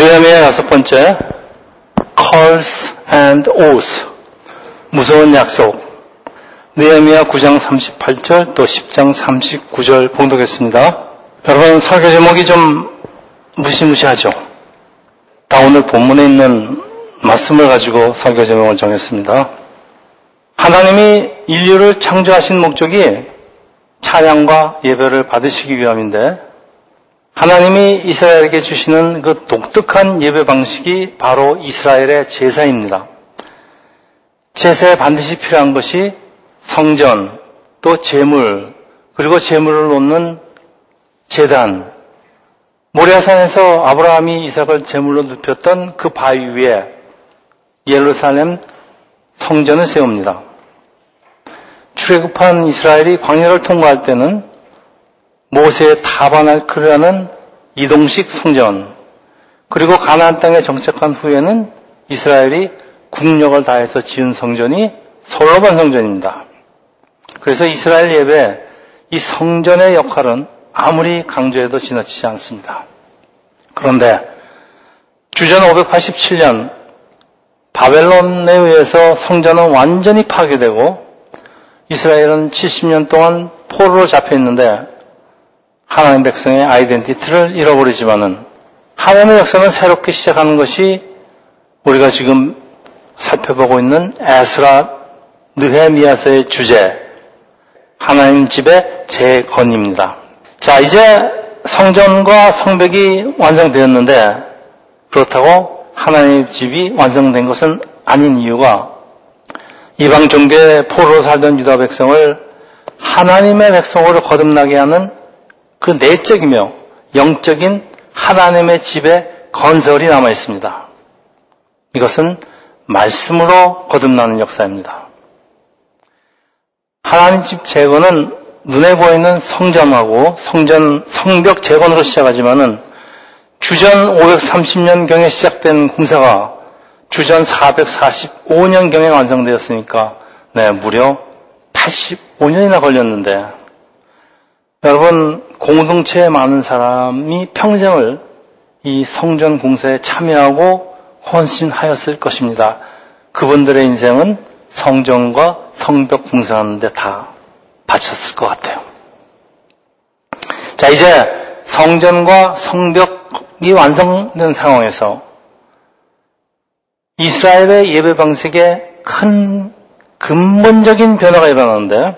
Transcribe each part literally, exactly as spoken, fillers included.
느헤미야 여섯 번째, Curse and Oath, 무서운 약속. 느헤미야 구 장 삼십팔 절 또 십 장 삼십구 절 봉독했습니다. 여러분, 설교 제목이 좀 무시무시하죠? 다 오늘 본문에 있는 말씀을 가지고 설교 제목을 정했습니다. 하나님이 인류를 창조하신 목적이 찬양과 예배를 받으시기 위함인데, 하나님이 이스라엘에게 주시는 그 독특한 예배 방식이 바로 이스라엘의 제사입니다. 제사에 반드시 필요한 것이 성전, 또 제물, 그리고 제물을 놓는 제단. 모리아산에서 아브라함이 이삭을 제물로 눕혔던 그 바위 위에 예루살렘 성전을 세웁니다. 출애굽한 이스라엘이 광야를 통과할 때는 모세의 타바나클이라는 이동식 성전, 그리고 가나안 땅에 정착한 후에는 이스라엘이 국력을 다해서 지은 성전이 솔로몬 성전입니다. 그래서 이스라엘 예배, 이 성전의 역할은 아무리 강조해도 지나치지 않습니다. 그런데 주전 오백팔십칠 년 바벨론에 의해서 성전은 완전히 파괴되고 이스라엘은 칠십 년 동안 포로로 잡혀 있는데 하나님 백성의 아이덴티티를 잃어버리지만은 하나님의 역사는 새롭게 시작하는 것이 우리가 지금 살펴보고 있는 에스라 느헤미야서의 주제, 하나님 집의 재건입니다. 자, 이제 성전과 성벽이 완성되었는데 그렇다고 하나님의 집이 완성된 것은 아닌 이유가 이방 종교의 포로로 살던 유다 백성을 하나님의 백성으로 거듭나게 하는 그 내적이며 영적인 하나님의 집의 건설이 남아 있습니다. 이것은 말씀으로 거듭나는 역사입니다. 하나님 집 재건은 눈에 보이는 성전하고 성전, 성벽 재건으로 시작하지만은 주전 오백삼십 년경에 시작된 공사가 주전 사백사십오 년경에 완성되었으니까 네, 무려 팔십오 년이나 걸렸는데, 여러분, 공동체에 많은 사람이 평생을 이 성전 공사에 참여하고 헌신하였을 것입니다. 그분들의 인생은 성전과 성벽 공사하는 데 다 바쳤을 것 같아요. 자, 이제 성전과 성벽이 완성된 상황에서 이스라엘의 예배 방식에 큰 근본적인 변화가 일어나는데,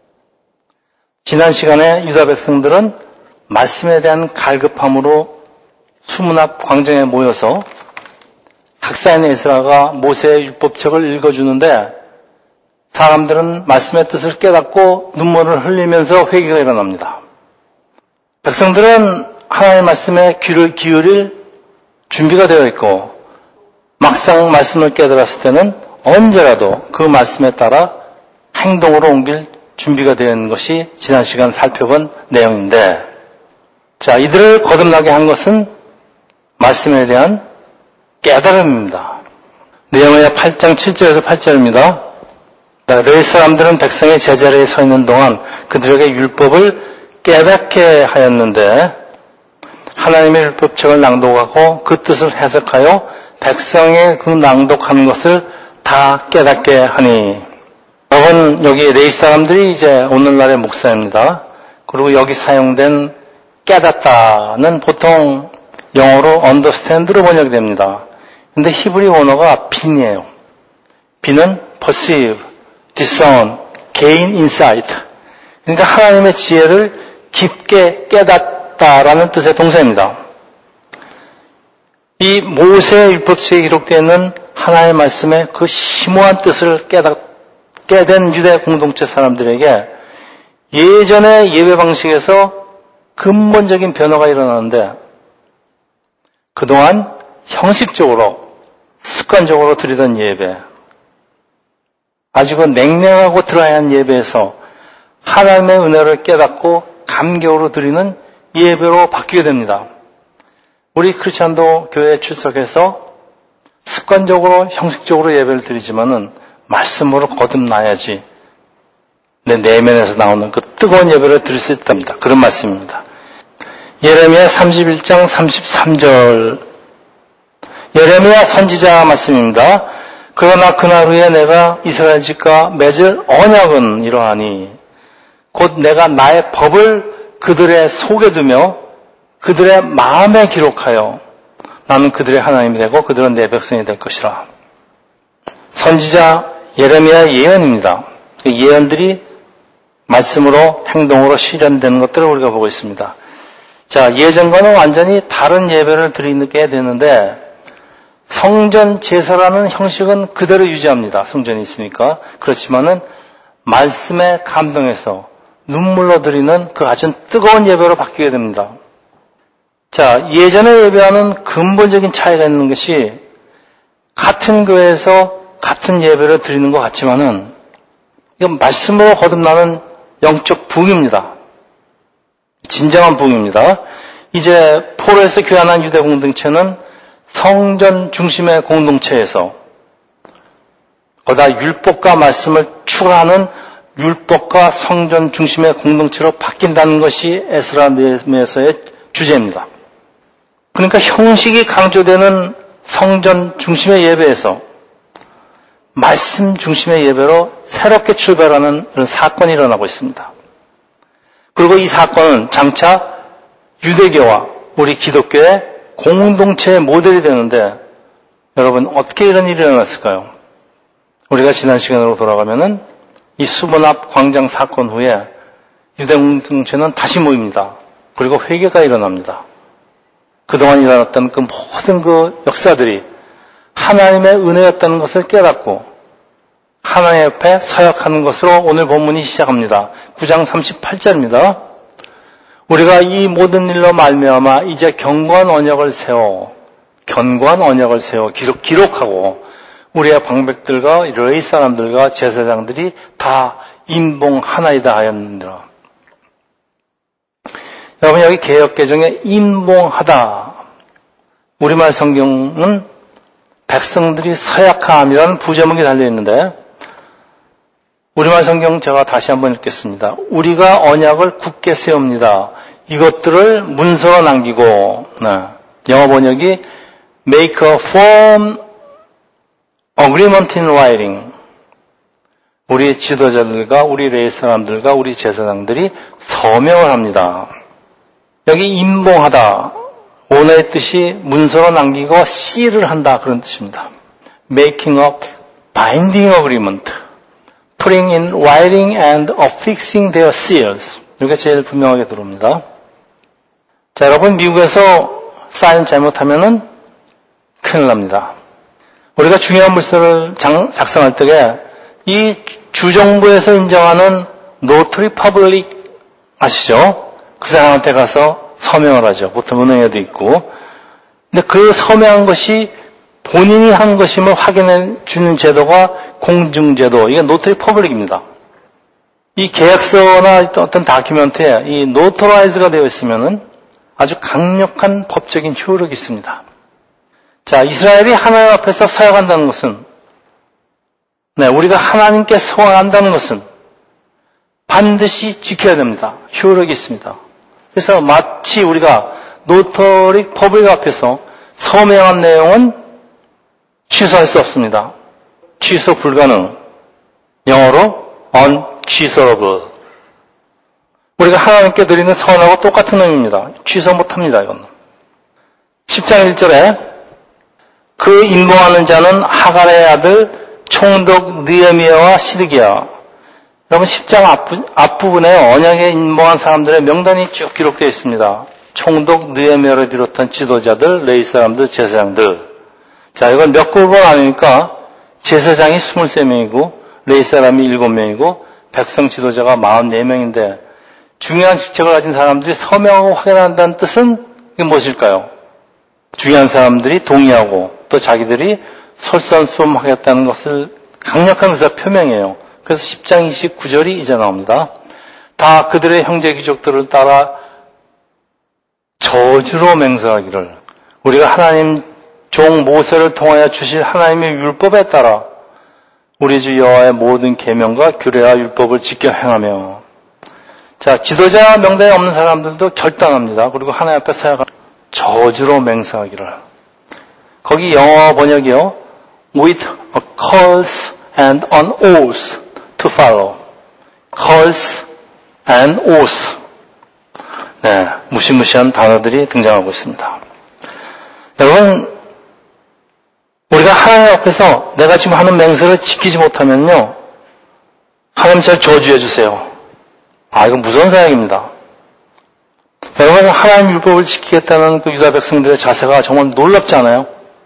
지난 시간에 유다 백성들은 말씀에 대한 갈급함으로 수문 앞 광장에 모여서 학사인 에스라가 모세의 율법책을 읽어주는데 사람들은 말씀의 뜻을 깨닫고 눈물을 흘리면서 회개가 일어납니다. 백성들은 하나님의 말씀에 귀를 기울일 준비가 되어 있고 막상 말씀을 깨달았을 때는 언제라도 그 말씀에 따라 행동으로 옮길 준비가 되어 있는 것이 지난 시간 살펴본 내용인데, 자, 이들을 거듭나게 한 것은 말씀에 대한 깨달음입니다. 느헤미야 팔 장 칠 절에서 팔 절입니다. 레위 사람들은 백성의 제자리에 서 있는 동안 그들에게 율법을 깨닫게 하였는데 하나님의 율법책을 낭독하고 그 뜻을 해석하여 백성의 그 낭독하는 것을 다 깨닫게 하니. 여러분, 여기 레위 사람들이 이제 오늘날의 목사입니다. 그리고 여기 사용된 깨닫다는 보통 영어로 understand로 번역이 됩니다. 근데 히브리 원어가 빈이에요. 빈은 perceive, discern, gain insight. 그러니까 하나님의 지혜를 깊게 깨닫다라는 뜻의 동사입니다. 이 모세의 율법책에 기록되어 있는 하나님의 말씀의 그 심오한 뜻을 깨닫게 된 유대 공동체 사람들에게 예전의 예배 방식에서 근본적인 변화가 일어나는데, 그동안 형식적으로 습관적으로 드리던 예배, 아주 냉랭하고 드라이한 예배에서 하나님의 은혜를 깨닫고 감격으로 드리는 예배로 바뀌게 됩니다. 우리 크리스찬도 교회에 출석해서 습관적으로 형식적으로 예배를 드리지만은 말씀으로 거듭나야지 내 내면에서 나오는 그 뜨거운 예배를 드릴 수 있답니다. 그런 말씀입니다. 예레미야 삼십일 장 삼십삼 절 예레미야 선지자 말씀입니다. 그러나 그날 후에 내가 이스라엘 집과 맺을 언약은 이러하니 곧 내가 나의 법을 그들의 속에 두며 그들의 마음에 기록하여 나는 그들의 하나님이 되고 그들은 내 백성이 될 것이라. 선지자 예레미야의 예언입니다. 그 예언들이 말씀으로 행동으로 실현되는 것들을 우리가 보고 있습니다. 자, 예전과는 완전히 다른 예배를 드리게 되는데 성전 제사라는 형식은 그대로 유지합니다. 성전이 있으니까. 그렇지만은 말씀에 감동해서 눈물로 드리는 그 아주 뜨거운 예배로 바뀌게 됩니다. 자, 예전의 예배와는 근본적인 차이가 있는 것이 같은 교회에서 같은 예배를 드리는 것 같지만은 이건 말씀으로 거듭나는 영적 부흥입니다. 진정한 부흥입니다. 이제 포로에서 귀환한 유대 공동체는 성전 중심의 공동체에서 거기다 율법과 말씀을 추구하는 율법과 성전 중심의 공동체로 바뀐다는 것이 에스라 느헤미야서의 주제입니다. 그러니까 형식이 강조되는 성전 중심의 예배에서 말씀 중심의 예배로 새롭게 출발하는 그런 사건이 일어나고 있습니다. 그리고 이 사건은 장차 유대교와 우리 기독교의 공동체의 모델이 되는데 여러분 어떻게 이런 일이 일어났을까요? 우리가 지난 시간으로 돌아가면은 이 수문 앞 광장 사건 후에 유대 공동체는 다시 모입니다. 그리고 회개가 일어납니다. 그동안 일어났던 그 모든 그 역사들이 하나님의 은혜였다는 것을 깨닫고 하나님 옆에 서약하는 것으로 오늘 본문이 시작합니다. 구 장 삼십팔 절입니다. 우리가 이 모든 일로 말미암아 이제 견고한 언약을 세워 견고한 언약을 세워 기록, 기록하고 우리의 방백들과 레위 사람들과 제사장들이 다 인봉하나이다 하였느니라. 여러분 여기 개역개정에 인봉하다 우리말 성경은 백성들이 서약함이라는 부제목이 달려있는데 우리말 성경 제가 다시 한번 읽겠습니다. 우리가 언약을 굳게 세웁니다. 이것들을 문서로 남기고 네. 영어 번역이 make a firm agreement in writing 우리 지도자들과 우리 레위 사람들과 우리 제사장들이 서명을 합니다. 여기 인봉하다 원어의 뜻이 문서로 남기고 시를 한다 그런 뜻입니다. making a binding agreement putting in writing and affixing their seals. 이게 제일 분명하게 들어옵니다. 자, 여러분 미국에서 사인 잘못하면은 큰일 납니다. 우리가 중요한 문서를 작성할 때에 이 주정부에서 인정하는 노트리 퍼블릭 아시죠? 그 사람한테 가서 서명을 하죠. 보통 은행에도 있고. 근데 그 서명한 것이 본인이 한 것임을 확인해 주는 제도가 공증제도, 이게 노트리 퍼블릭입니다. 이 계약서나 어떤 다큐멘트에 이 노터라이즈가 되어 있으면은 아주 강력한 법적인 효력이 있습니다. 자, 이스라엘이 하나님 앞에서 서약한다는 것은, 네, 우리가 하나님께 서약한다는 것은 반드시 지켜야 됩니다. 효력이 있습니다. 그래서 마치 우리가 노터리 퍼블릭 앞에서 서명한 내용은 취소할 수 없습니다. 취소 불가능. 영어로 uncheaseable. 우리가 하나님께 드리는 선하고 똑같은 의미입니다. 취소 못합니다. 이건. 십 장 일 절에 그 인봉하는 자는 하갈의 아들 총독 느헤미야와 시드기야. 여러분 십 장 앞부, 앞부분에 언약에 인봉한 사람들의 명단이 쭉 기록되어 있습니다. 총독 느헤미야를 비롯한 지도자들, 레위 사람들, 제사장들. 자, 이건 몇 그룹은 아니니까 제사장이 이십삼 명이고 레위 사람이 일곱 명이고 백성 지도자가 사십사 명인데 중요한 직책을 가진 사람들이 서명하고 확인한다는 뜻은 이게 무엇일까요? 중요한 사람들이 동의하고 또 자기들이 솔선수범하겠다는 것을 강력한 의사 표명이에요. 그래서 십 장 이십구 절이 이제 나옵니다. 다 그들의 형제 귀족들을 따라 저주로 맹세하기를 우리가 하나님 종 모세를 통하여 주실 하나님의 율법에 따라 우리 주 여호와의 모든 계명과 규례와 율법을 지켜 행하며. 자, 지도자 명단에 없는 사람들도 결단합니다. 그리고 하나님 앞에 서약한 저주로 맹세하기를. 거기 영어 번역이요. with a calls and an oath to follow. calls and oath. 네, 무시무시한 단어들이 등장하고 있습니다. 여러분, 우리가 하나님 앞에서 내가 지금 하는 맹세를 지키지 못하면요, 하나님 잘 저주해 주세요. 아, 이건 무서운 사역입니다. 여러분, 하나님 율법을 지키겠다는 그 유다 백성들의 자세가 정말 놀랍지 않아요?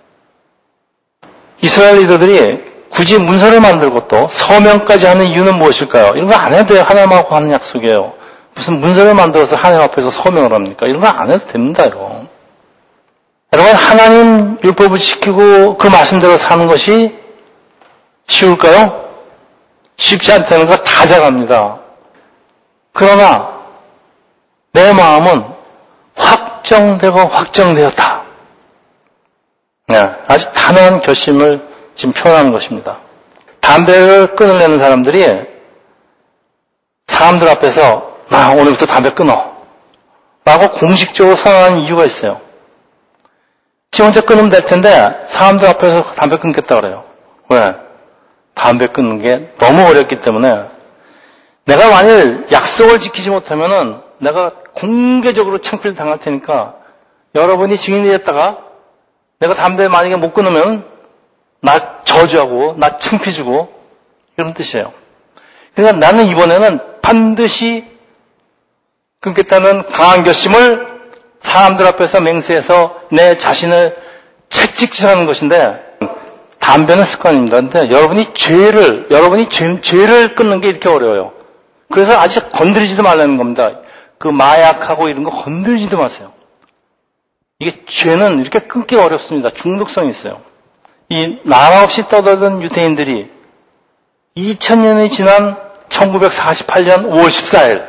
이스라엘 리더들이 굳이 문서를 만들고 또 서명까지 하는 이유는 무엇일까요? 이런 거 안 해도 돼요. 하나님하고 하는 약속이에요. 무슨 문서를 만들어서 하나님 앞에서 서명을 합니까? 이런 거 안 해도 됩니다, 이거. 여러분, 하나님 율법을 지키고 그 말씀대로 사는 것이 쉬울까요? 쉽지 않다는 거 다 잘합니다. 그러나 내 마음은 확정되고 확정되었다. 네, 아주 단호한 결심을 지금 표현하는 것입니다. 담배를 끊으려는 사람들이 사람들 앞에서 나 오늘부터 담배 끊어 라고 공식적으로 선언하는 이유가 있어요. 지 혼자 끊으면 될 텐데 사람들 앞에서 담배 끊겠다 그래요. 왜? 담배 끊는 게 너무 어렵기 때문에 내가 만일 약속을 지키지 못하면은 내가 공개적으로 창피를 당할 테니까 여러분이 증인이 됐다가 내가 담배 만약에 못 끊으면 나 저주하고 나 창피 주고 이런 뜻이에요. 그러니까 나는 이번에는 반드시 끊겠다는 강한 결심을 사람들 앞에서 맹세해서 내 자신을 채찍질하는 것인데 담배는 습관입니다. 근데 여러분이 죄를 여러분이 죄, 죄를 끊는 게 이렇게 어려워요. 그래서 아직 건드리지도 말라는 겁니다. 그 마약하고 이런 거 건드리지도 마세요. 이게 죄는 이렇게 끊기가 어렵습니다. 중독성이 있어요. 이 나라 없이 떠돌던 유대인들이 이천 년이 지난 천구백사십팔 년 오월 십사일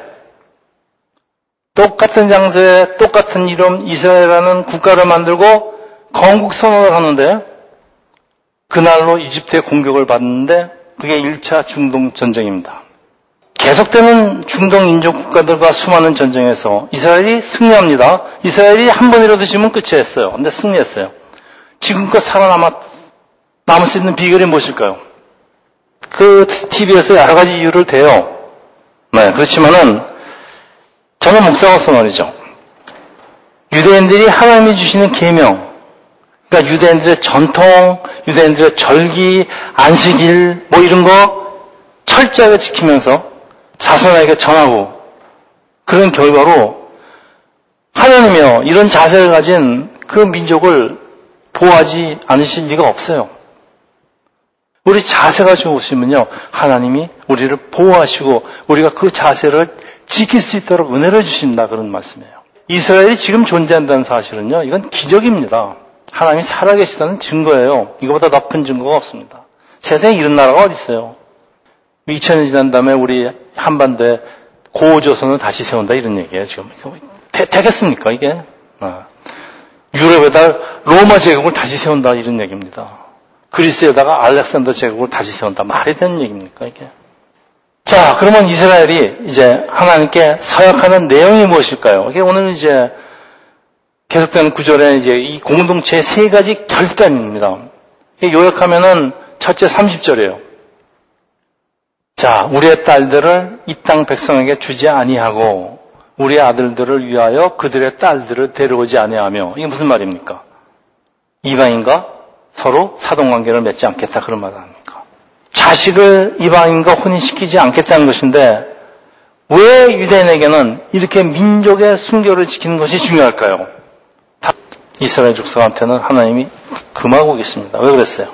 똑같은 장소에 똑같은 이름 이스라엘이라는 국가를 만들고 건국 선언을 하는데 그날로 이집트의 공격을 받는데 그게 일 차 중동 전쟁입니다. 계속되는 중동 인접 국가들과 수많은 전쟁에서 이스라엘이 승리합니다. 이스라엘이 한 번이라도 지면 끝이었어요. 근데 승리했어요. 지금껏 살아남았, 남을 수 있는 비결이 무엇일까요? 그 티비에서 여러 가지 이유를 대요. 네, 그렇지만은 저는 목사가 말이죠. 유대인들이 하나님이 주시는 계명, 그러니까 유대인들의 전통, 유대인들의 절기, 안식일 뭐 이런 거 철저하게 지키면서 자손에게 전하고 그런 결과로 하나님이요 이런 자세를 가진 그 민족을 보호하지 않으실 리가 없어요. 우리 자세가 좋으시면요 하나님이 우리를 보호하시고 우리가 그 자세를 지킬 수 있도록 은혜를 주신다 그런 말씀이에요. 이스라엘이 지금 존재한다는 사실은요 이건 기적입니다. 하나님이 살아계시다는 증거예요. 이거보다 높은 증거가 없습니다. 세상에 이런 나라가 어디 있어요? 이천 년 지난 다음에 우리 한반도에 고조선을 다시 세운다 이런 얘기예요. 지금 되, 되겠습니까 이게? 어. 유럽에다 로마 제국을 다시 세운다 이런 얘기입니다. 그리스에다가 알렉산더 제국을 다시 세운다 말이 되는 얘기입니까 이게? 자, 그러면 이스라엘이 이제 하나님께 서약하는 내용이 무엇일까요? 이게 오늘 이제 계속되는 구절에 이제 이 공동체의 세 가지 결단입니다. 요약하면은 첫째 삼십 절이에요. 자, 우리의 딸들을 이 땅 백성에게 주지 아니하고 우리의 아들들을 위하여 그들의 딸들을 데려오지 아니하며 이게 무슨 말입니까? 이방인과 서로 사돈관계를 맺지 않겠다 그런 말 아닙니까? 자식을 이방인과 혼인시키지 않겠다는 것인데 왜 유대인에게는 이렇게 민족의 순결을 지키는 것이 중요할까요? 이스라엘 족속한테는 하나님이 금하고 계십니다. 왜 그랬어요?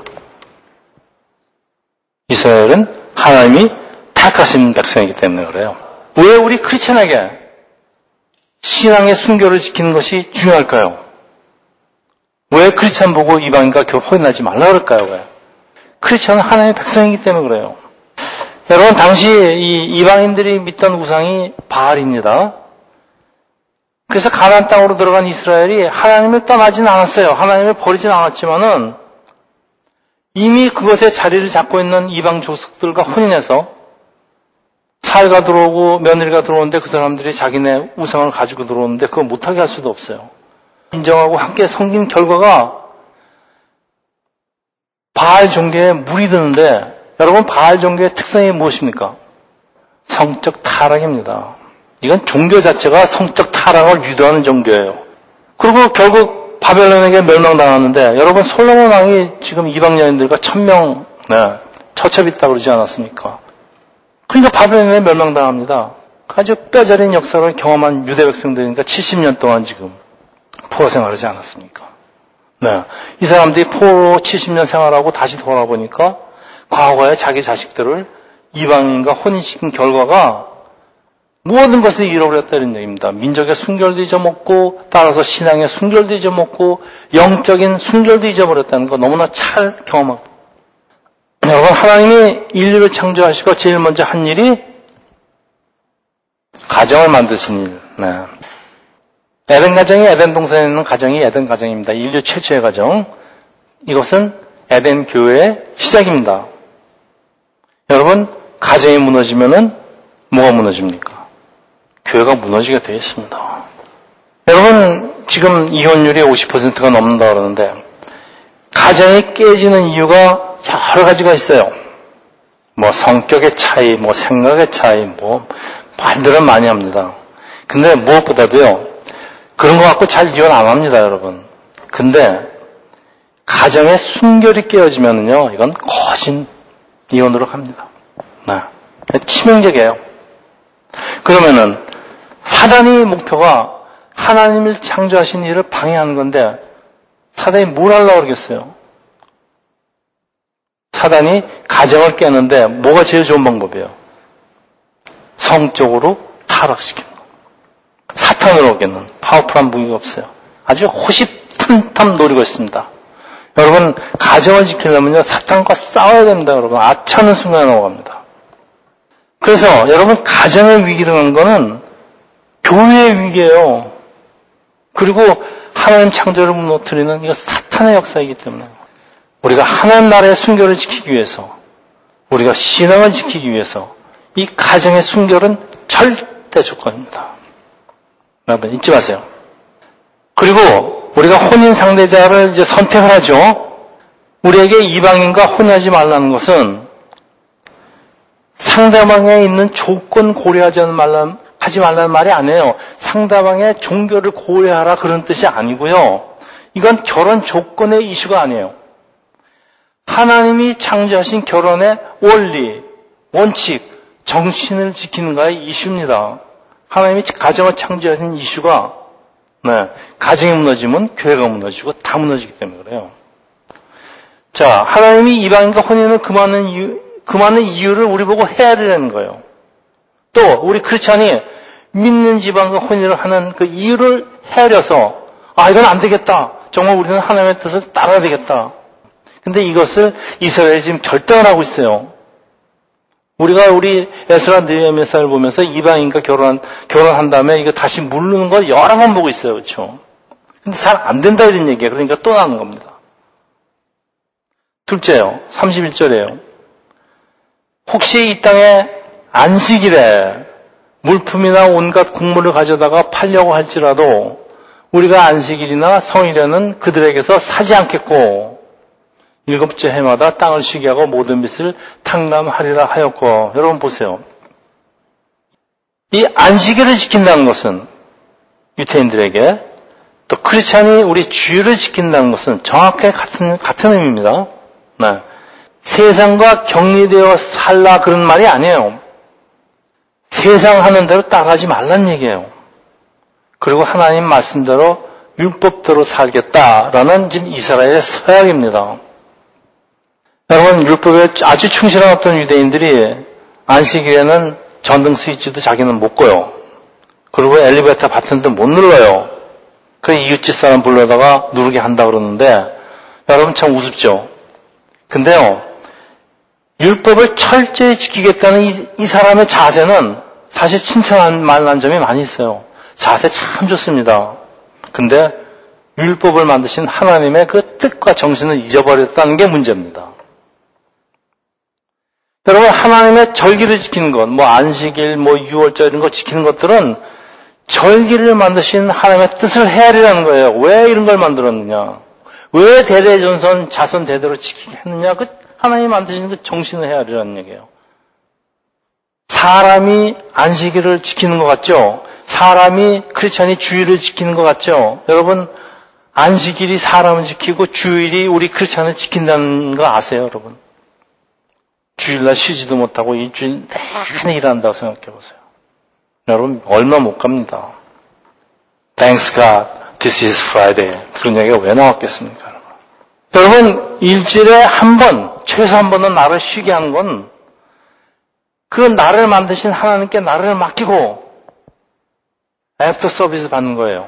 이스라엘은 하나님이 택하신 백성이기 때문에 그래요. 왜 우리 크리스천에게 신앙의 순결을 지키는 것이 중요할까요? 왜 크리스천 보고 이방인과 혼인하지 말라 그럴까요? 왜? 크리스천은 하나님의 백성이기 때문에 그래요. 여러분 당시 이 이방인들이 믿던 우상이 바알입니다. 그래서 가나안 땅으로 들어간 이스라엘이 하나님을 떠나지는 않았어요. 하나님을 버리진 않았지만은 이미 그것에 자리를 잡고 있는 이방 족속들과 혼인해서 사위가 들어오고 며느리가 들어오는데 그 사람들이 자기네 우상을 가지고 들어오는데 그거 못하게 할 수도 없어요. 인정하고 함께 섬긴 결과가 바알 종교에 물이 드는데 여러분 바알 종교의 특성이 무엇입니까? 성적 타락입니다. 이건 종교 자체가 성적 타락을 유도하는 종교예요. 그리고 결국 바벨론에게 멸망당하는데 여러분 솔로몬 왕이 지금 이방 여인들과 천명 네, 처첩있다고 그러지 않았습니까? 그러니까 바벨론에 멸망당합니다. 아주 뼈저린 역사를 경험한 유대 백성들이니까 칠십 년 동안 지금 포로 생활하지 않았습니까? 네. 이 사람들이 포로 칠십 년 생활하고 다시 돌아보니까 과거에 자기 자식들을 이방인과 혼인시킨 결과가 모든 것을 잃어버렸다는 얘기입니다. 민족의 순결도 잊어먹고 따라서 신앙의 순결도 잊어먹고 영적인 순결도 잊어버렸다는 거 너무나 잘 경험하고 여러분 하나님이 인류를 창조하시고 제일 먼저 한 일이 가정을 만드신 일. 네. 에덴 가정이 에덴 동산에 있는 가정이 에덴 가정입니다. 인류 최초의 가정. 이것은 에덴 교회의 시작입니다. 여러분 가정이 무너지면은 뭐가 무너집니까? 교회가 무너지게 되어 있습니다. 여러분 지금 이혼율이 오십 퍼센트가 넘는다 그러는데 가정이 깨지는 이유가 여러 가지가 있어요. 뭐 성격의 차이, 뭐 생각의 차이, 뭐 말들은 많이 합니다. 근데 무엇보다도요, 그런 거 갖고 잘 이혼 안 합니다, 여러분. 근데 가정의 순결이 깨어지면은요, 이건 거진 이혼으로 갑니다. 네. 치명적이에요. 그러면은 사단의 목표가 하나님을 창조하신 일을 방해하는 건데 사단이 뭘 하려고 그러겠어요? 사단이 가정을 깨는데 뭐가 제일 좋은 방법이에요? 성적으로 타락시키는 거. 사탄으로 오게는 파워풀한 무기가 없어요. 아주 호시탐탐 노리고 있습니다. 여러분 가정을 지키려면요 사탄과 싸워야 됩니다. 여러분 아차는 순간에 넘어갑니다. 그래서 여러분 가정의 위기라는 거는 교회의 위기예요. 그리고 하나님 창조를 무너뜨리는 이거 사탄의 역사이기 때문에 우리가 하나님 나라의 순결을 지키기 위해서 우리가 신앙을 지키기 위해서 이 가정의 순결은 절대 조건입니다. 여러분 잊지 마세요. 그리고 우리가 혼인 상대자를 이제 선택을 하죠. 우리에게 이방인과 혼인하지 말라는 것은 상대방에 있는 조건 고려하지 말라, 하지 말라는 말이 아니에요. 상대방의 종교를 고려하라 그런 뜻이 아니고요. 이건 결혼 조건의 이슈가 아니에요. 하나님이 창조하신 결혼의 원리, 원칙, 정신을 지키는 거의 이슈입니다. 하나님이 가정을 창조하신 이슈가 네, 가정이 무너지면 교회가 무너지고 다 무너지기 때문에 그래요. 자, 하나님이 이방인과 혼인을 금하는 이유, 금하는 이유를 우리 보고 헤아리라는 거예요. 또 우리 크리스찬이 믿는 지방과 혼인을 하는 그 이유를 헤아려서 아 이건 안 되겠다. 정말 우리는 하나님의 뜻을 따라야 되겠다. 근데 이것을 이스라엘이 지금 결단을 하고 있어요. 우리가 우리 에스라 느헤미야를 보면서 이방인과 결혼, 결혼한 다음에 이거 다시 물르는 걸 여러 번 보고 있어요. 그렇죠? 근데 잘 안 된다 이런 얘기예요. 그러니까 또 나오는 겁니다. 둘째요. 삼십일 절이에요. 혹시 이 땅에 안식일에 물품이나 온갖 곡물을 가져다가 팔려고 할지라도 우리가 안식일이나 성일에는 그들에게서 사지 않겠고 일곱째 해마다 땅을 쉬게 하고 모든 빚을 탕감하리라 하였고. 여러분 보세요. 이 안식일을 지킨다는 것은 유태인들에게 또 크리스찬이 우리 주일을 지킨다는 것은 정확하게 같은, 같은 의미입니다. 네. 세상과 격리되어 살라 그런 말이 아니에요. 세상 하는 대로 따라하지 말란 얘기예요. 그리고 하나님 말씀대로 율법대로 살겠다라는 지금 이스라엘의 서약입니다. 여러분 율법에 아주 충실한 어떤 유대인들이 안식일에는 전등 스위치도 자기는 못 꺼요. 그리고 엘리베이터 버튼도 못 눌러요. 그래서 이웃집 사람 불러다가 누르게 한다 그러는데 여러분 참 우습죠. 근데요 율법을 철저히 지키겠다는 이, 이 사람의 자세는 사실 칭찬할 만한 점이 많이 있어요. 자세 참 좋습니다. 근데 율법을 만드신 하나님의 그 뜻과 정신을 잊어버렸다는 게 문제입니다. 여러분 하나님의 절기를 지키는 것, 뭐 안식일, 뭐 유월절 이런 거 지키는 것들은 절기를 만드신 하나님의 뜻을 헤아리라는 거예요. 왜 이런 걸 만들었느냐? 왜 대대전선 자손 대대로 지키게 했느냐? 그 하나님 만드신 그 정신을 헤아리라는 얘기예요. 사람이 안식일을 지키는 것 같죠? 사람이 크리스천이 주일을 지키는 것 같죠? 여러분, 안식일이 사람을 지키고 주일이 우리 크리스천을 지킨다는 거 아세요, 여러분? 주일날 쉬지도 못하고 일주일 내내 일한다고 생각해 보세요. 여러분, 얼마 못 갑니다. Thanks God, this is Friday. 그런 얘기가 왜 나왔겠습니까, 여러분? 여러분, 일주일에 한 번, 최소 한 번은 나를 쉬게 한 건 그 나를 만드신 하나님께 나를 맡기고 애프터 서비스 받는 거예요.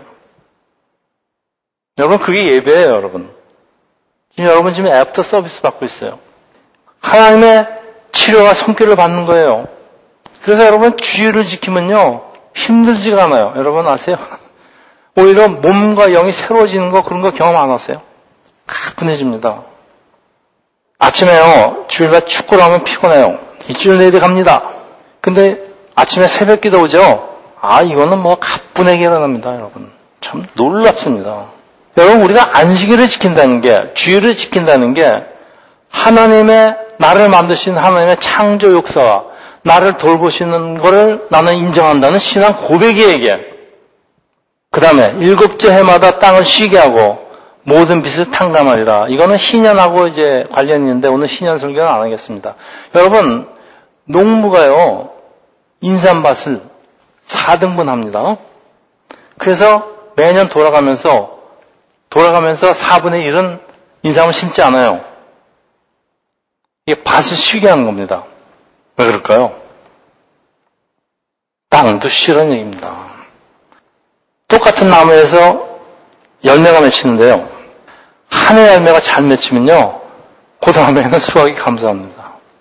여러분, 그게 예배예요, 여러분. 지금 여러분 지금 애프터 서비스 받고 있어요. 하나님의 치료와 손길을 받는 거예요. 그래서 여러분, 주의를 지키면요, 힘들지가 않아요. 여러분 아세요? 오히려 몸과 영이 새로워지는 거, 그런 거 경험 안 하세요? 가뿐해집니다. 아침에요, 주일날 축구를 하면 피곤해요. 일주일 내내 갑니다. 근데 아침에 새벽 기도 오죠? 아, 이거는 뭐 가뿐하게 일어납니다, 여러분. 참 놀랍습니다. 여러분, 우리가 안식일을 지킨다는 게, 주일을 지킨다는 게 하나님의, 나를 만드신 하나님의 창조 역사와 나를 돌보시는 것을 나는 인정한다는 신앙 고백이에요, 이게. 그 다음에 일곱째 해마다 땅을 쉬게 하고 모든 빛을 탕감하리라. 이거는 신년하고 이제 관련이 있는데 오늘 신년 설교는 안 하겠습니다. 여러분, 농부가요, 인삼밭을 사 등분 합니다. 그래서 매년 돌아가면서, 돌아가면서 사분의 일은 인삼을 심지 않아요. 이게 밭을 쉬게 하는 겁니다. 왜 그럴까요? 땅도 쉬라는 얘기입니다. 똑같은 나무에서 열매가 맺히는데요. 한 해 열매가 잘 맺히면요, 그 다음에는 수확이 감사합니다.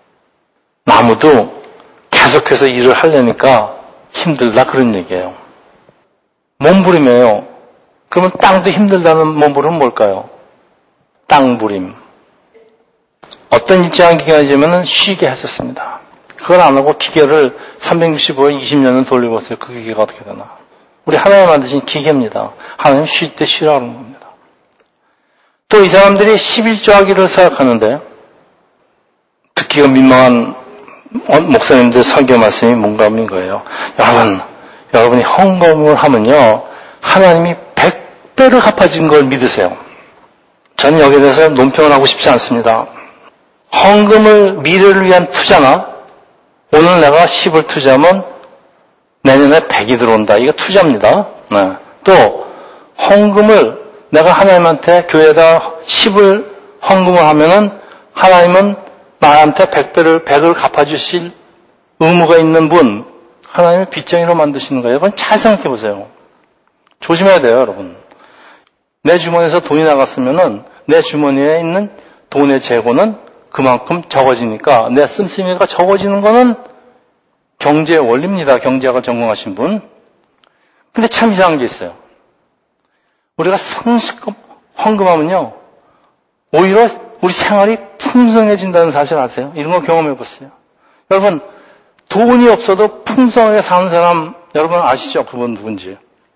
나무도 계속해서 일을 하려니까 힘들다, 그런 얘기예요. 몸부림이에요. 그러면 땅도 힘들다는 몸부림은 뭘까요? 땅부림. 어떤 일정한 기간이 되면 쉬게 했었습니다. 그걸 안 하고 기계를 삼백육십오 일 이십 년을 돌리고 있어요. 그 기계가 어떻게 되나. 우리 하나님 만드신 기계입니다. 하나님 쉴 때 쉬라는 겁니다. 또 이 사람들이 십일조 하기를 생각하는데, 듣기가 민망한 목사님들 설교 말씀이 뭔가인 거예요. 여러분, 여러분이 헌금을 하면요, 하나님이 백 배를 갚아준 걸 믿으세요. 저는 여기에 대해서 논평을 하고 싶지 않습니다. 헌금을 미래를 위한 투자나, 오늘 내가 십을 투자하면 내년에 백이 들어온다. 이거 투자입니다. 네. 또 헌금을 내가 하나님한테, 교회에다 십을 헌금을 하면은 하나님은 나한테 백 배를, 백을 갚아주실 의무가 있는 분, 하나님의 빚쟁이로 만드시는 거예요. 여러분 잘 생각해 보세요. 조심해야 돼요, 여러분. 내 주머니에서 돈이 나갔으면은 내 주머니에 있는 돈의 재고는 그만큼 적어지니까 내 씀씀이가 적어지는 거는 경제의 원리입니다. 경제학을 전공하신 분. 근데 참 이상한 게 있어요. 우리가 성실금 헌금하면요, 오히려 우리 생활이 풍성해진다는 사실 아세요? 이런 거 경험해 보세요. 여러분, 돈이 없어도 풍성하게 사는 사람, 여러분 아시죠? 그분 누군지.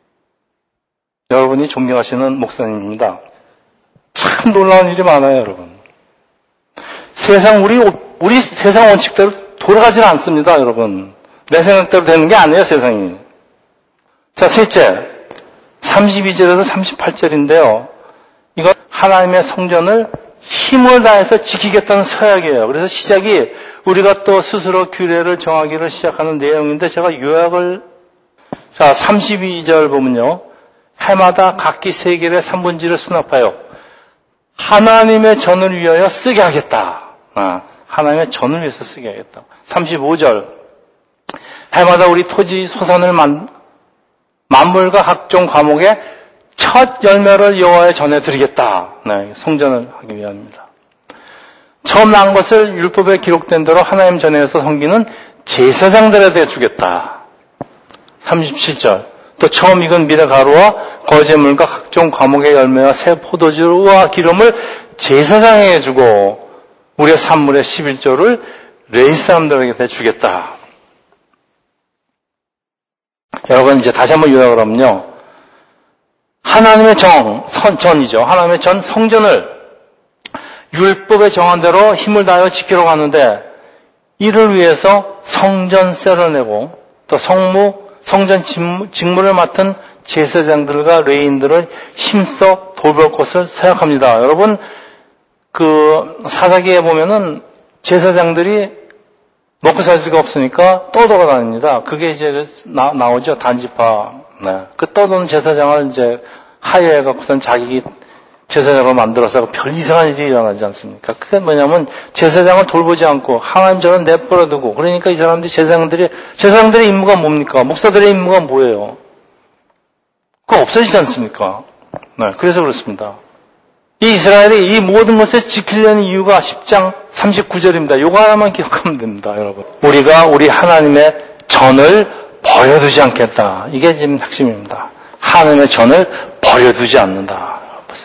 여러분이 존경하시는 목사님입니다. 참 놀라운 일이 많아요, 여러분. 세상, 우리, 우리 세상 원칙대로 돌아가지는 않습니다, 여러분. 내 생각대로 되는 게 아니에요, 세상이. 자, 셋째. 삼십이 절에서 삼십팔 절인데요. 이건 하나님의 성전을 힘을 다해서 지키겠다는 서약이에요. 그래서 시작이 우리가 또 스스로 규례를 정하기를 시작하는 내용인데, 제가 요약을, 자, 삼십이 절 보면요. 해마다 각기 세 개의 삼분지를 수납하여 하나님의 전을 위하여 쓰게 하겠다. 아, 하나님의 전을 위해서 쓰게 하겠다. 삼십오 절. 해마다 우리 토지 소산을 만, 만물과 각종 과목의 첫 열매를 여호와의 전에 드리겠다. 네, 성전을 하기 위함입니다. 처음 난 것을 율법에 기록된 대로 하나님 전에서 섬기는 제사장들에 대해 주겠다. 삼십칠 절. 또 처음 익은 밀의 가루와 거제물과 각종 과목의 열매와 새 포도주와 기름을 제사장에게 주고 우리의 산물의 십일조를 레위 사람들에게 주겠다. 여러분 이제 다시 한번 요약을 하면요. 하나님의 정, 선, 전이죠. 하나님의 전 성전을 율법에 정한 대로 힘을 다하여 지키러 가는데 이를 위해서 성전세를 내고 또 성무, 성전 직무를 맡은 제사장들과 레위인들을 힘써 돌볼 것을 생각합니다. 여러분, 그 사사기에 보면은 제사장들이 먹고 살 수가 없으니까 떠돌아다닙니다. 그게 이제 나, 나오죠. 단지파. 네. 그 떠도는 제사장을 이제 하야해갖고선 자기 제사장을 만들어서 별 이상한 일이 일어나지 않습니까? 그게 뭐냐면 제사장을 돌보지 않고 하나님 전을 내버려두고 그러니까 이 사람들이 제사장들이 제사장들의 임무가 뭡니까? 목사들의 임무가 뭐예요? 그거 없어지지 않습니까? 네, 그래서 그렇습니다. 이 이스라엘이 이 모든 것을 지키려는 이유가 십 장 삼십구 절입니다. 요거 하나만 기억하면 됩니다, 여러분. 우리가 우리 하나님의 전을 버려두지 않겠다. 이게 지금 핵심입니다. 하나님의 전을 버려두지 않는다.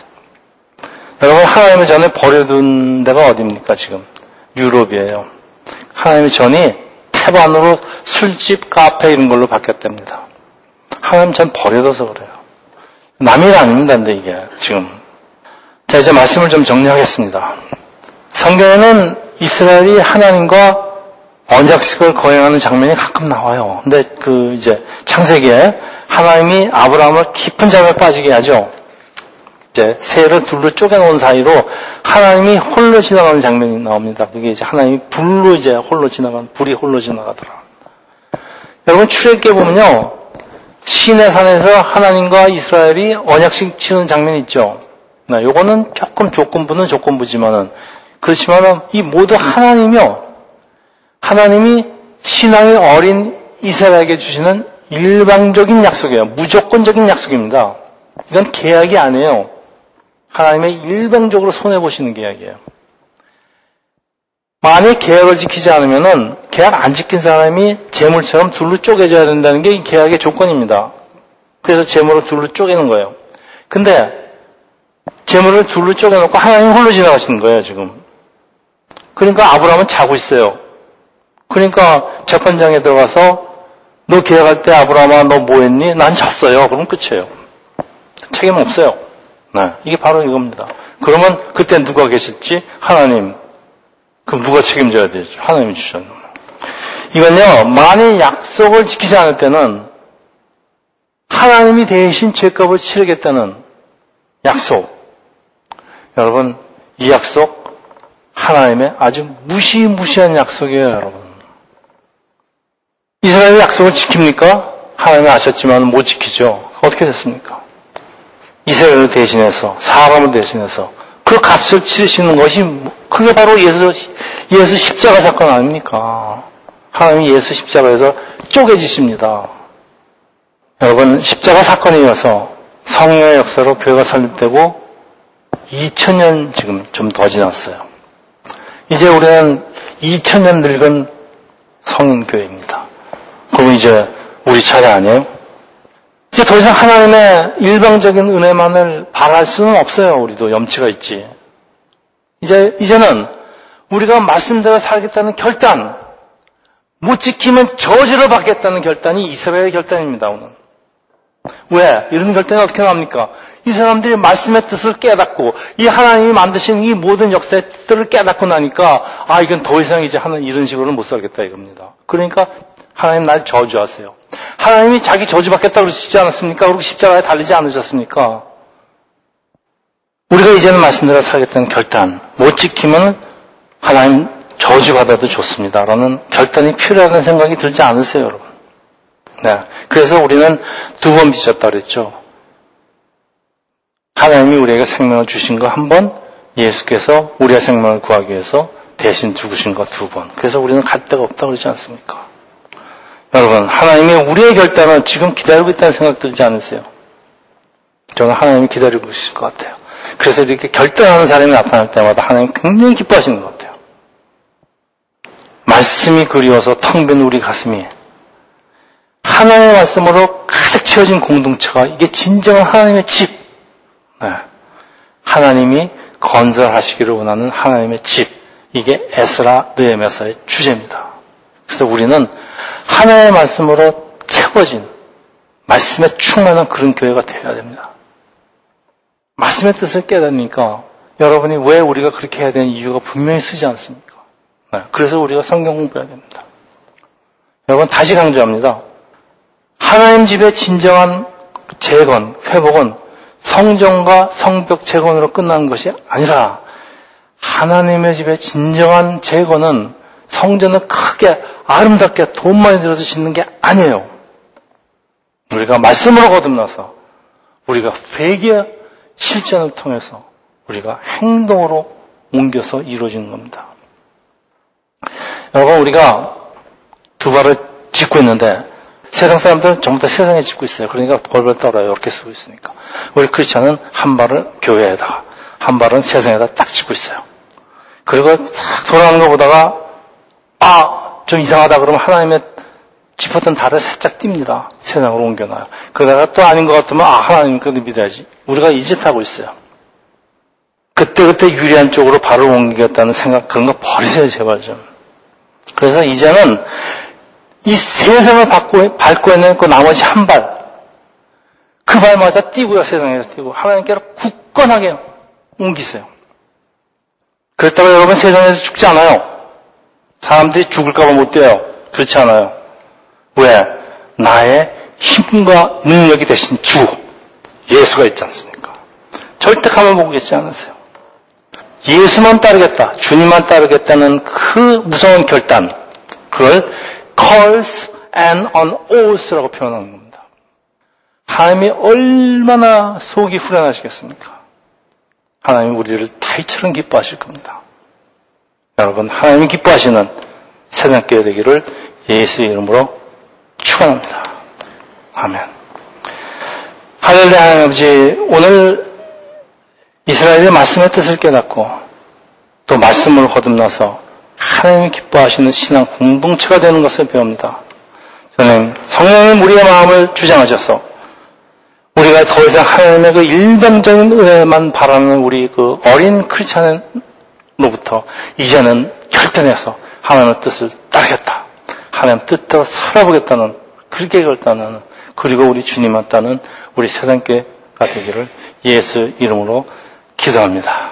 여러분, 하나님의 전을 버려둔 데가 어디입니까, 지금? 유럽이에요. 하나님의 전이 태반으로 술집, 카페 이런 걸로 바뀌었답니다. 하나님 전 버려둬서 그래요. 남의 일 아닙니다, 근데 이게, 지금. 자, 이제 말씀을 좀 정리하겠습니다. 성경에는 이스라엘이 하나님과 언약식을 거행하는 장면이 가끔 나와요. 근데 그, 이제, 창세기에 하나님이 아브라함을 깊은 잠에 빠지게 하죠. 이제 새를 둘로 쪼개놓은 사이로 하나님이 홀로 지나가는 장면이 나옵니다. 그게 이제 하나님이 불로 이제 홀로 지나간, 불이 홀로 지나가더라. 여러분, 출애굽기에 보면요. 시내 산에서 하나님과 이스라엘이 언약식 치는 장면이 있죠. 네, 요거는 조금 조건부는 조건부지만은, 그렇지만은 이 모두 하나님이요. 하나님이 신앙이 어린 이스라엘에게 주시는 일방적인 약속이에요. 무조건적인 약속입니다. 이건 계약이 아니에요. 하나님의 일방적으로 손해보시는 계약이에요. 만약 계약을 지키지 않으면은 계약 안 지킨 사람이 재물처럼 둘로 쪼개져야 된다는 게 이 계약의 조건입니다. 그래서 재물을 둘로 쪼개는 거예요. 근데 재물을 둘로 쪼개놓고 하나님 홀로 지나가시는 거예요, 지금. 그러니까 아브라함은 자고 있어요. 그러니까 재판장에 들어가서 너 계약할 때 아브라함아 너 뭐 했니? 난 잤어요. 그럼 끝이에요. 책임 없어요. 네, 이게 바로 이겁니다. 그러면 그때 누가 계실지 하나님. 그럼 누가 책임져야 되죠? 하나님이 주셨는. 이건요, 만일 약속을 지키지 않을 때는 하나님이 대신 죄값을 치르겠다는 약속. 여러분, 이 약속 하나님의 아주 무시무시한 약속이에요, 여러분. 이스라엘이 약속을 지킵니까? 하나님이 아셨지만 못 지키죠. 어떻게 됐습니까? 이스라엘을 대신해서, 사람을 대신해서 그 값을 치르시는 것이 그게 바로 예수, 예수 십자가 사건 아닙니까? 하나님이 예수 십자가에서 쪼개지십니다. 여러분, 십자가 사건에 이어서 성령의 역사로 교회가 설립되고 이천 년 지금 좀 더 지났어요. 이제 우리는 이천 년 늙은 성인교회입니다. 그럼 이제 우리 차례 아니에요? 이제 더 이상 하나님의 일방적인 은혜만을 바랄 수는 없어요. 우리도 염치가 있지. 이제, 이제는 우리가 말씀대로 살겠다는 결단, 못 지키면 저주를 받겠다는 결단이 이스라엘의 결단입니다, 오늘. 왜? 이런 결단이 어떻게 나옵니까? 이 사람들이 말씀의 뜻을 깨닫고, 이 하나님이 만드신 이 모든 역사의 뜻들을 깨닫고 나니까, 아, 이건 더 이상 이제 하는 이런 식으로는 못 살겠다, 이겁니다. 그러니까, 하나님 날 저주하세요. 하나님이 자기 저주받겠다고 그러시지 않았습니까? 그리고 십자가에 달리지 않으셨습니까? 우리가 이제는 말씀대로 살겠다는 결단, 못 지키면 하나님 저주받아도 좋습니다. 라는 결단이 필요하다는 생각이 들지 않으세요, 여러분? 네. 그래서 우리는 두 번 빚었다 그랬죠. 하나님이 우리에게 생명을 주신 거 한 번, 예수께서 우리의 생명을 구하기 위해서 대신 죽으신 거 두 번. 그래서 우리는 갈 데가 없다 그러지 않습니까? 여러분, 하나님이 우리의 결단을 지금 기다리고 있다는 생각 들지 않으세요? 저는 하나님이 기다리고 계실 것 같아요. 그래서 이렇게 결단하는 사람이 나타날 때마다 하나님 굉장히 기뻐하시는 것 같아요. 말씀이 그리워서 텅 빈 우리 가슴이 하나님의 말씀으로 가득 채워진 공동체가 이게 진정한 하나님의 집. 네. 하나님이 건설하시기를 원하는 하나님의 집. 이게 에스라 느헤미야서의 주제입니다. 그래서 우리는 하나님의 말씀으로 채워진 말씀에 충만한 그런 교회가 되어야 됩니다. 말씀의 뜻을 깨닫으니까 여러분이 왜 우리가 그렇게 해야 되는 이유가 분명히 쓰지 않습니까? 네, 그래서 우리가 성경 공부해야 됩니다. 여러분 다시 강조합니다. 하나님 집의 진정한 재건, 회복은 성전과 성벽 재건으로 끝나는 것이 아니라 하나님의 집의 진정한 재건은 성전을 크게 아름답게 돈 많이 들여서 짓는 게 아니에요. 우리가 말씀으로 거듭나서 우리가 회개 실천을 통해서 우리가 행동으로 옮겨서 이루어지는 겁니다. 여러분 우리가 두 발을 짚고 있는데 세상 사람들은 전부 다 세상에 짚고 있어요. 그러니까 벌벌 떨어요. 이렇게 쓰고 있으니까. 우리 크리스찬은 한 발을 교회에다가 한 발은 세상에다 딱 짚고 있어요. 그리고 쫙 돌아가는 거 보다가 아, 좀 이상하다 그러면 하나님의 짚었던 달을 살짝 띱니다. 세상으로 옮겨놔요. 그러다가 또 아닌 것 같으면 아, 하나님 그래도 믿어야지. 우리가 이 짓 하고 있어요. 그때그때 유리한 쪽으로 발을 옮기겠다는 생각 그런 거 버리세요. 제발 좀. 그래서 이제는 이 세상을 밟고, 밟고 있는 그 나머지 한 발, 그 발마다 뛰고요. 세상에서 뛰고 하나님께로 굳건하게 옮기세요. 그렇다고 여러분 세상에서 죽지 않아요. 사람들이 죽을까봐 못 뛰어요. 그렇지 않아요. 왜? 나의 힘과 능력이 되신 주 예수가 있지 않습니까? 절대 가만 보고 계시지 않으세요. 예수만 따르겠다, 주님만 따르겠다는 그 무서운 결단, 그걸 calls and on oath라고 표현하는 겁니다. 하나님이 얼마나 속이 후련하시겠습니까? 하나님이 우리를 다이처럼 기뻐하실 겁니다. 여러분, 하나님이 기뻐하시는 새벽교회 되기를 예수의 이름으로 축원합니다. 아멘. 할렐루야. 하나님 아버지, 오늘 이스라엘의 말씀의 뜻을 깨닫고 또 말씀을 거듭나서 하나님이 기뻐하시는 신앙 공동체가 되는 것을 배웁니다. 저는 성령님 우리의 마음을 주장하셔서 우리가 더 이상 하나님의 그 일반적인 은혜만 바라는 우리 그 어린 크리스찬으로부터 이제는 결단해서 하나님의 뜻을 따르겠다. 하나님 뜻대로 살아보겠다는 그렇게 결단하는 그리고 우리 주님만 따는 우리 세상교회가 되기를 예수 이름으로 기도합니다.